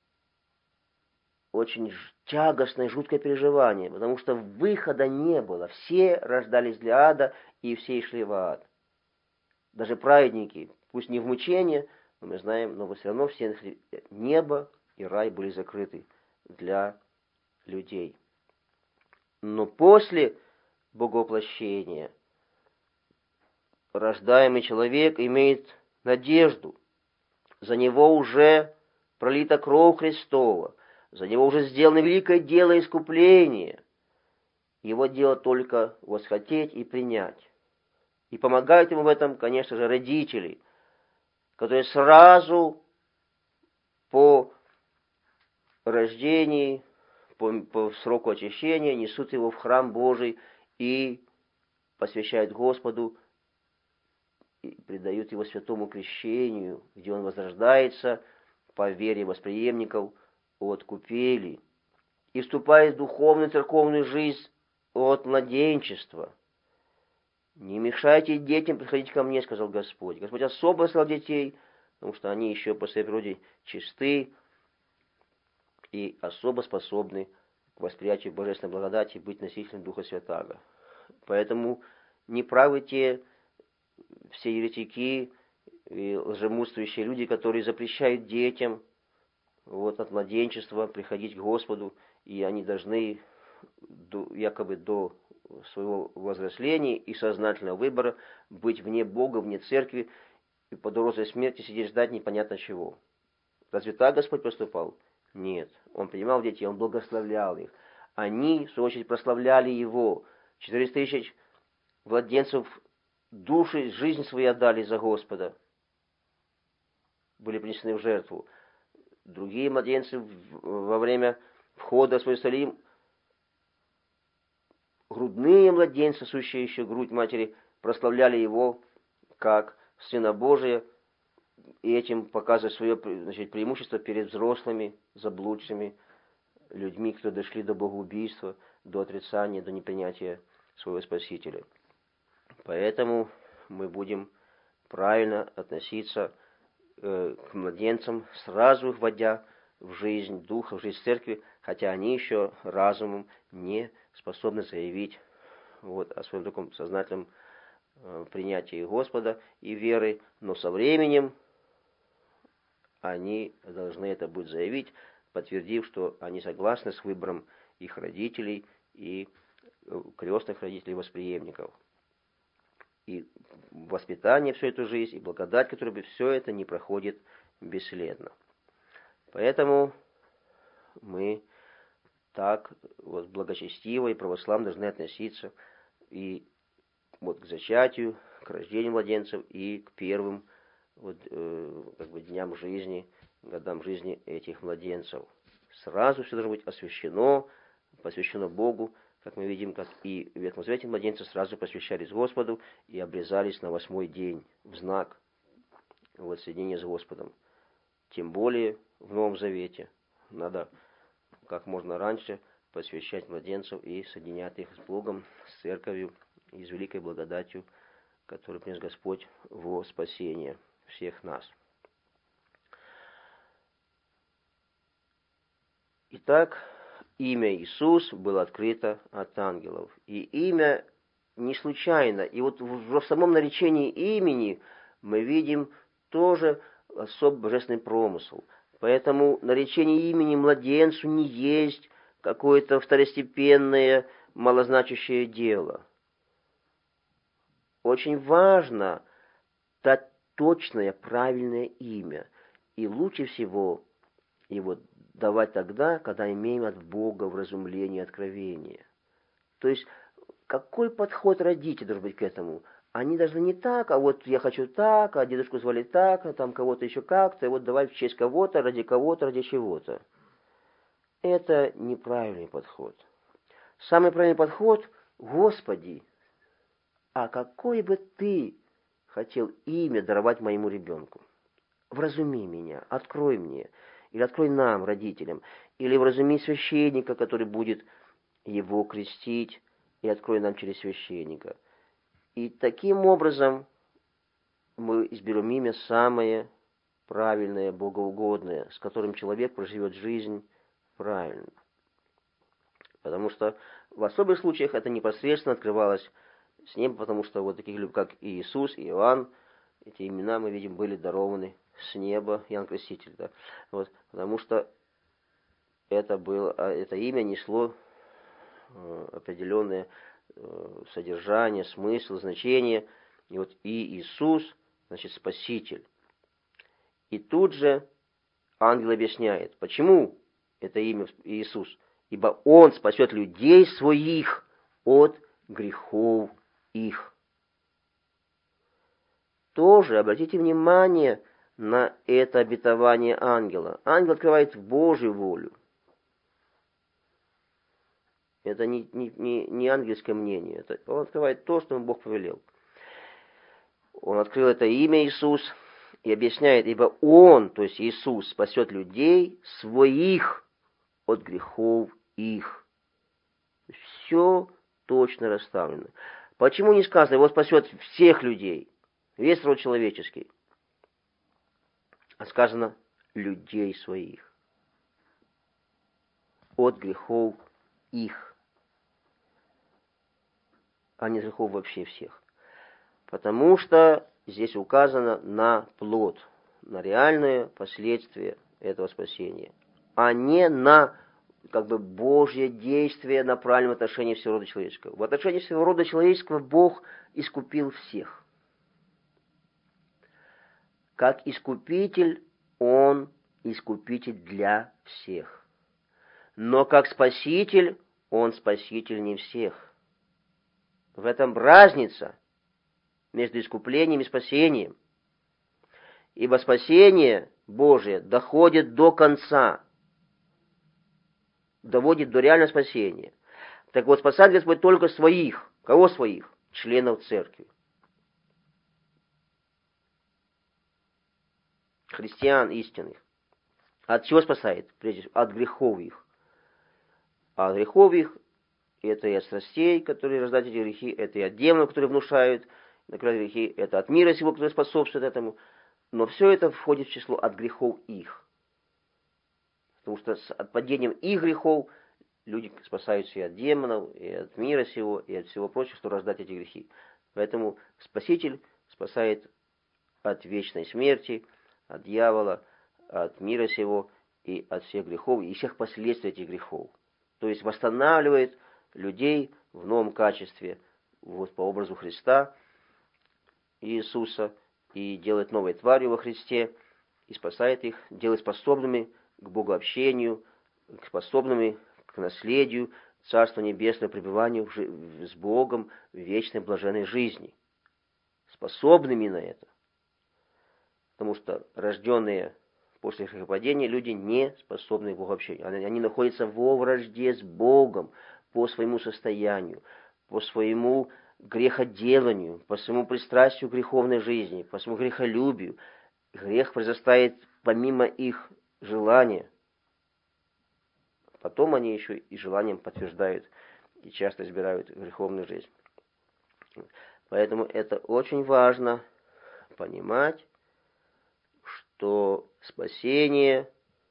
очень тягостное, жуткое переживание, потому что выхода не было. Все рождались для ада, и все шли в ад. Даже праведники, пусть не в мучение, но мы знаем, но все равно все небо и рай были закрыты для людей. Но после богоплощения рождаемый человек имеет надежду. За него уже пролита кровь Христова, за него уже сделано великое дело искупления. Его дело только восхотеть и принять. И помогают ему в этом, конечно же, родители, которые сразу по рождении, по, по сроку очищения несут его в храм Божий и посвящают Господу, и предают его святому крещению, где он возрождается по вере восприемников от купели и вступает в духовную церковную жизнь от младенчества. «Не мешайте детям приходить ко мне», — сказал Господь. Господь особо слал детей, потому что они еще по своей природе чисты и особо способны к восприятию божественной благодати быть носителем Духа Святаго. Поэтому неправы те все еретики и лжемудрствующие люди, которые запрещают детям вот, от младенчества приходить к Господу, и они должны до, якобы до своего возрастления и сознательного выбора быть вне Бога, вне церкви, и под угрозой смерти сидеть ждать непонятно чего. Разве так Господь поступал? Нет. Он принимал детей, Он благословлял их. Они, в свою очередь, прославляли Его. четыреста тысяч младенцев души, жизнь свои отдали за Господа. Были принесены в жертву. Другие младенцы во время входа в Иерусалим, грудные младенцы, сущие еще грудь матери, прославляли Его как Сына Божия, и этим показывая свое, значит, преимущество перед взрослыми, заблудшими людьми, которые дошли до богоубийства, до отрицания, до непринятия своего Спасителя. Поэтому мы будем правильно относиться э, к младенцам, сразу их вводя в жизнь Духа, в жизнь Церкви, хотя они еще разумом не способны заявить вот, о своем таком сознательном э, принятии Господа и веры, но со временем они должны это будут заявить, подтвердив, что они согласны с выбором их родителей и крестных родителей, восприемников. И воспитание всю эту жизнь, и благодать, которая все это не проходит бесследно. Поэтому мы так вот благочестиво и православно должны относиться и вот к зачатию, к рождению младенцев и к первым вот, э, как бы дням жизни, годам жизни этих младенцев. Сразу все должно быть освящено, посвящено Богу, как мы видим, как и в Ветхом Завете младенцы сразу посвящались Господу и обрезались на восьмой день в знак вот, соединения с Господом. Тем более в Новом Завете надо как можно раньше посвящать младенцев и соединять их с Богом, с Церковью и с великой благодатью, которую принес Господь во спасение всех нас. Итак, имя Иисус было открыто от ангелов. И имя не случайно. И вот в самом наречении имени мы видим тоже особый божественный промысел. Поэтому наречение имени младенцу не есть какое-то второстепенное, малозначащее дело. Очень важно дать точное, правильное имя. И лучше всего его давать тогда, когда имеем от Бога вразумление, откровение. То есть, какой подход родителей должен быть к этому? Они должны не так, а вот я хочу так, а дедушку звали так, а там кого-то еще как-то, и вот давай в честь кого-то, ради кого-то, ради чего-то. Это неправильный подход. Самый правильный подход – Господи, а какое бы Ты хотел имя даровать моему ребенку? Вразуми меня, открой мне, или открой нам, родителям, или вразуми священника, который будет его крестить, и открой нам через священника. И таким образом мы изберем имя самое правильное, богоугодное, с которым человек проживет жизнь правильно. Потому что в особых случаях это непосредственно открывалось с неба, потому что вот таких, как и Иисус, и Иоанн, эти имена, мы видим, были дарованы с неба, Иоанн Креститель, да, вот, потому что это было, это имя несло э, определенное э, содержание, смысл, значение, и вот и Иисус, значит, Спаситель. И тут же ангел объясняет, почему это имя Иисус, ибо Он спасет людей своих от грехов их. Тоже обратите внимание на это обетование ангела. Ангел открывает Божью волю. Это не, не, не, не ангельское мнение. Это, он открывает то, что ему Бог повелел. Он открыл это имя Иисус и объясняет, ибо Он, то есть Иисус, спасет людей своих от грехов их. Все точно расставлено. Почему не сказано, его спасет всех людей, весь род человеческий? А сказано, людей своих. От грехов их. А не грехов вообще всех. Потому что здесь указано на плод, на реальные последствия этого спасения, а не на как бы Божье действие, направленное в отношении всего рода человеческого. В отношении всего рода человеческого Бог искупил всех. Как искупитель, Он искупитель для всех. Но как спаситель, Он спаситель не всех. В этом разница между искуплением и спасением. Ибо спасение Божие доходит до конца, доводит до реального спасения. Так вот, спасает Господь только своих. Кого своих? Членов церкви. Христиан истинных. От чего спасает? Прежде всего, от грехов их. А от грехов их, это и от страстей, которые рождают эти грехи, это и от демонов, которые внушают накрывают грехи, это от мира сего, который способствует этому. Но все это входит в число от грехов их. Потому что с от падением их грехов люди спасаются и от демонов, и от мира сего, и от всего прочего, что рождает эти грехи. Поэтому Спаситель спасает от вечной смерти, от дьявола, от мира сего и от всех грехов, и всех последствий этих грехов. То есть восстанавливает людей в новом качестве, вот по образу Христа, Иисуса, и делает новой тварью во Христе, и спасает их, делает способными к богообщению, способными к наследию Царства Небесного, пребыванию с Богом в вечной блаженной жизни. Способными на это. Потому что рожденные после грехопадения люди не способны к богообщению. Они, они находятся во вражде с Богом по своему состоянию, по своему греходеланию, по своему пристрастию к греховной жизни, по своему грехолюбию. Грех произрастает помимо их желания. Потом они еще и желанием подтверждают и часто избирают греховную жизнь. Поэтому это очень важно понимать, что спасение,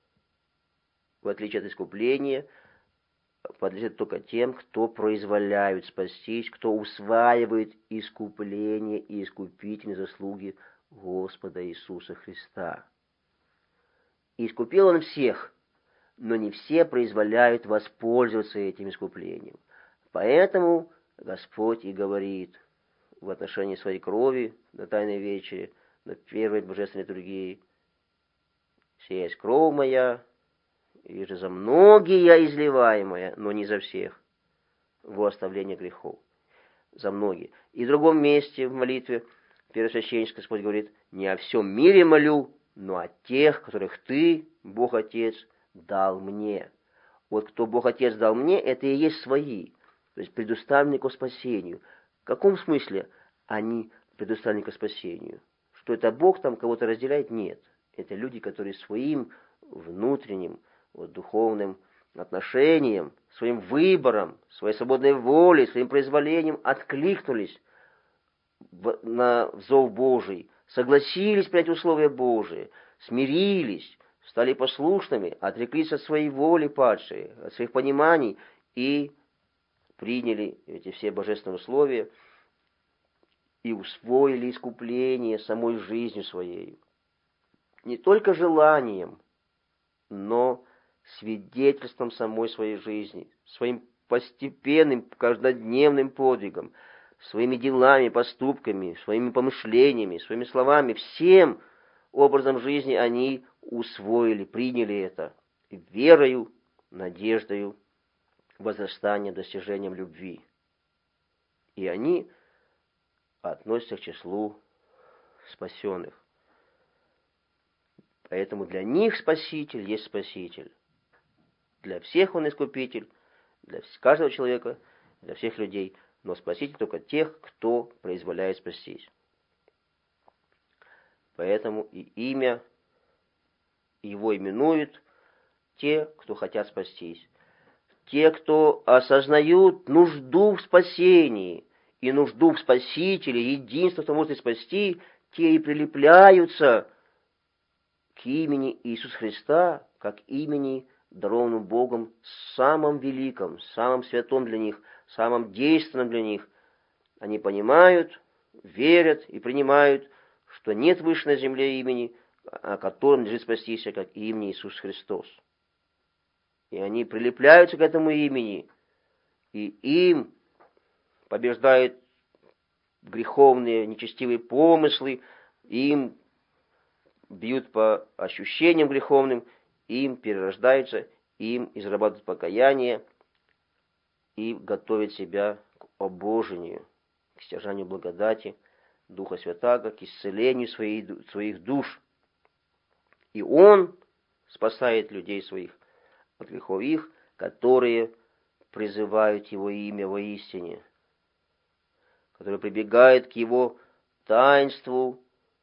в отличие от искупления, подлежит только тем, кто произволяют спастись, кто усваивает искупление и искупительные заслуги Господа Иисуса Христа. И искупил Он всех, но не все произволяют воспользоваться этим искуплением. Поэтому Господь и говорит в отношении своей крови на Тайной Вечере, на первой божественной литургии: «Сия есть кровь моя, и же за многие изливаемая, но не за всех, во оставление грехов». За многие. И в другом месте в молитве первосвященнической Господь говорит: «Не о всем мире молю, но о тех, которых Ты, Бог Отец, дал мне». Вот кто Бог Отец дал мне, это и есть свои, то есть предуставлены ко спасению. В каком смысле они предуставлены ко спасению? Что это Бог там кого-то разделяет? Нет. Это люди, которые своим внутренним, вот, духовным отношением, своим выбором, своей свободной волей, своим произволением откликнулись в, на зов Божий, согласились принять условия Божии, смирились, стали послушными, отреклись от своей воли падшие, от своих пониманий и приняли эти все божественные условия и усвоили искупление самой жизнью своей. Не только желанием, но свидетельством самой своей жизни, своим постепенным, каждодневным подвигом, своими делами, поступками, своими помышлениями, своими словами, всем образом жизни они усвоили, приняли это верою, надеждою, возрастанием, достижением любви. И они относятся к числу спасенных. Поэтому для них Спаситель есть Спаситель. Для всех Он искупитель, для каждого человека, для всех людей. Но Спаситель только тех, кто произволяет спастись. Поэтому и имя Его именуют те, кто хотят спастись. Те, кто осознают нужду в спасении и нужду в Спасителе, единство, кто может спасти, те и прилепляются к имени Иисуса Христа, как имени, дарованному Богом, самым великим, самым святым для них, самым действенным для них. Они понимают, верят и принимают, что нет выше на земле имени, о котором надлежит спастись, как имени Иисус Христос. И они прилепляются к этому имени, и им побеждают греховные, нечестивые помыслы, им бьют по ощущениям греховным, им перерождаются, им израбатывают покаяние и готовят себя к обожению, к стяжанию благодати Духа Святаго, к исцелению своих, своих душ. И Он спасает людей своих от грехов их, которые призывают Его имя воистине, которые прибегают к Его таинству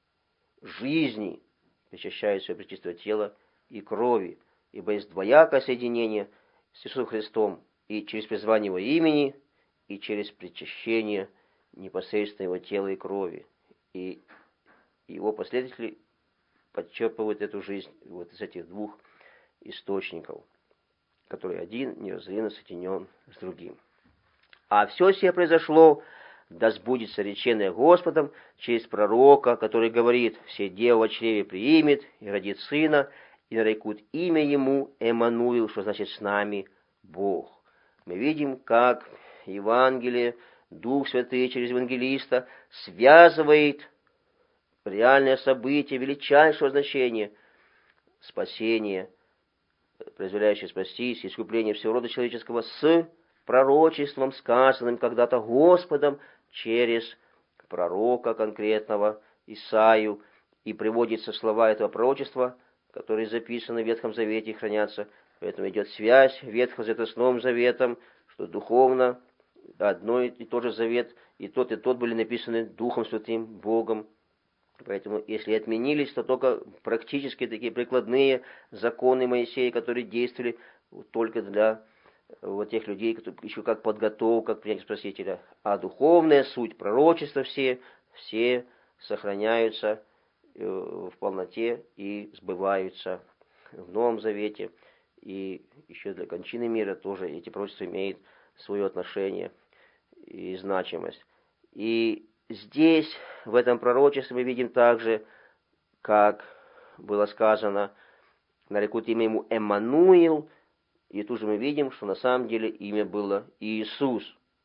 жизни, причащают свое пречистое тело и крови, ибо есть двоякое соединение с Иисусом Христом и через призвание Его имени, и через причащение непосредственно Его тела и крови. И Его последователи подчерпывают эту жизнь вот из этих двух источников, который один неразрывно соединен с другим. А все сие произошло, да сбудется реченное Господом через пророка, который говорит: «Все дева в чреве приимет и родит сына, и нарекут имя ему Эммануил», что значит «с нами Бог». Мы видим, как Евангелие, Дух Святый через евангелиста связывает реальное событие величайшего значения — спасение, произволяющее спастись, искупление всего рода человеческого, с пророчеством, сказанным когда-то Господом через пророка конкретного, Исаию, и приводятся слова этого пророчества, которые записаны в Ветхом Завете и хранятся. Поэтому идет связь Ветхого Завета с Новым Заветом, что духовно одно и тот же завет, и тот, и тот были написаны Духом Святым, Богом. Поэтому, если отменились, то только практически такие прикладные законы Моисея, которые действовали только для вот тех людей, которые еще как подготовка к принятию Спасителя. А духовная суть, пророчества все, все сохраняются в полноте и сбываются в Новом Завете. И еще для кончины мира тоже эти пророчества имеют свое отношение и значимость. И здесь, в этом пророчестве, мы видим также, как было сказано, нарекут имя ему Эммануил, и тут же мы видим, что на самом деле имя было Иисус.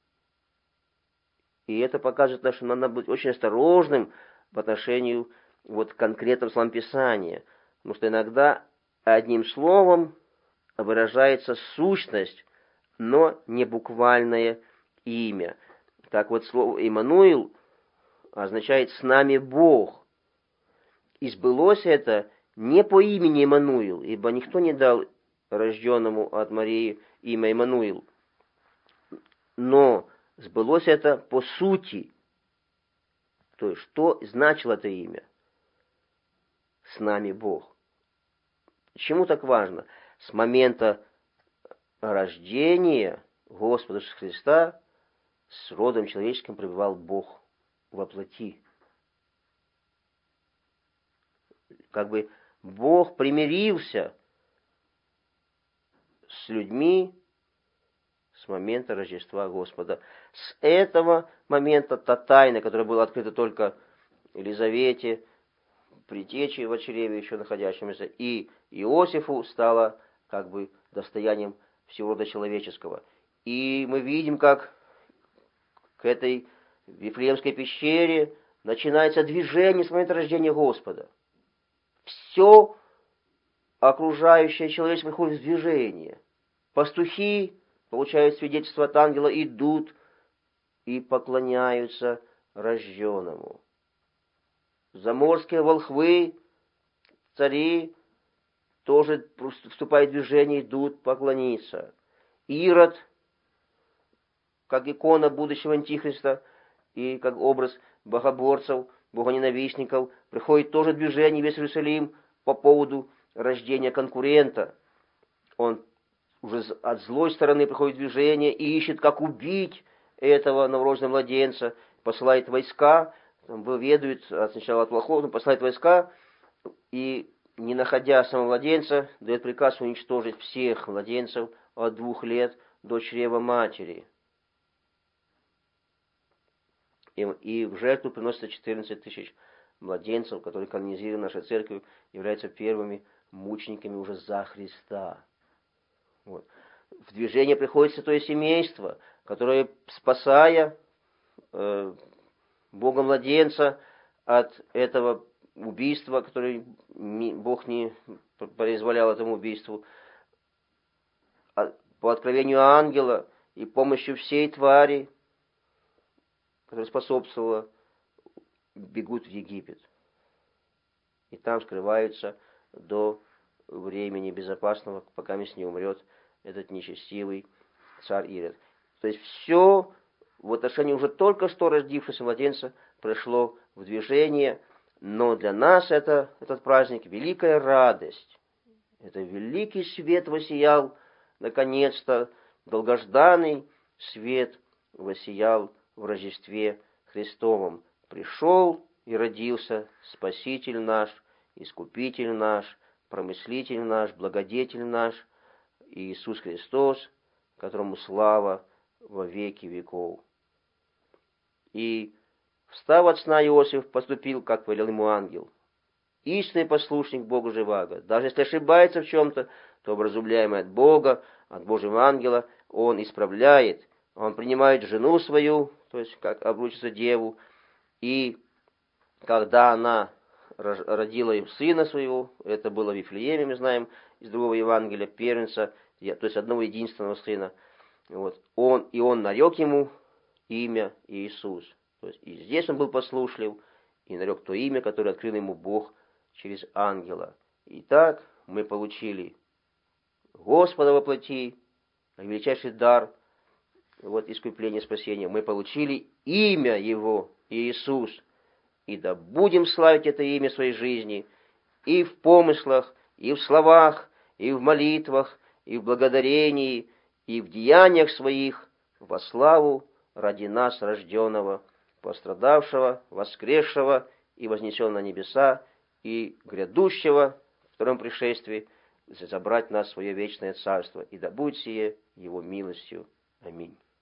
И это показывает, что надо быть очень осторожным в отношении вот конкретного слова Писания, потому что иногда одним словом выражается сущность, но не буквальное имя. Так вот, слово «Иммануил» означает «с нами Бог». И сбылось это не по имени Иммануил, ибо никто не дал рожденному от Марии имя Иммануил, но сбылось это по сути. То есть, что значило это имя? «С нами Бог». Почему так важно? С момента рождения Господа Иисуса Христа с родом человеческим пребывал Бог во плоти. Как бы Бог примирился с людьми с момента Рождества Господа. С этого момента та тайна, которая была открыта только Елизавете, притече в чреве еще находящемуся, и Иосифу, стала как бы достоянием всего рода человеческого. И мы видим, как к этой Вифлеемской пещере начинается движение с момента рождения Господа. Все окружающее человечество приходит в движение. Пастухи получают свидетельство от ангела, идут и поклоняются рожденному. Заморские волхвы, цари тоже вступают в движение, идут поклониться. Ирод, как икона будущего Антихриста и как образ богоборцев, богоненавистников, приходит тоже в движение весь Иерусалим по поводу рождения конкурента. Он уже от злой стороны приходит в движение и ищет, как убить этого новорожденного младенца, посылает войска, выведывает сначала от плохого, но посылает войска и, не находя самого младенца, дает приказ уничтожить всех младенцев от двух лет до чрева матери. И, и в жертву приносится четырнадцать тысяч младенцев, которые канонизированы нашей церковью, являются первыми мучениками уже за Христа. Вот. В движение приходит святое семейство, которое, спасая э, Бога младенца от этого убийства, которое Бог не произволял этому убийству, по откровению ангела и помощью всей твари, которая способствовала, бегут в Египет. И там скрываются до времени безопасного, пока не умрет этот нечестивый царь Ирод. То есть все в отношении уже только что родившегося младенца пришло в движение, но для нас это, этот праздник великая радость. Это великий свет воссиял, наконец-то, долгожданный свет воссиял в Рождестве Христовом. Пришел и родился Спаситель наш, Искупитель наш, Промыслитель наш, Благодетель наш, Иисус Христос, которому слава во веки веков. И, встав от сна, Иосиф поступил, как велел ему ангел. Истинный послушник Богу Живаго. Даже если ошибается в чем-то, то образумляемый от Бога, от Божьего ангела, он исправляет. Он принимает жену свою, то есть как обручится деву, и когда она родила им сына своего, это было в Вифлееме, мы знаем, из другого Евангелия, первенца, то есть одного единственного сына. Вот. Он, и он нарек ему имя Иисус. То есть и здесь он был послушлив, и нарек то имя, которое открыл ему Бог через ангела. Итак, мы получили Господа во плоти, величайший дар, вот искупление, спасения. Мы получили имя Его, Иисус. И да будем славить это имя в своей жизни и в помыслах, и в словах, и в молитвах, и в благодарении, и в деяниях своих во славу ради нас рожденного, пострадавшего, воскресшего и вознесенного на небеса, и грядущего в втором пришествии забрать нас в свое вечное царство. И да будет сие Его милостью. Аминь.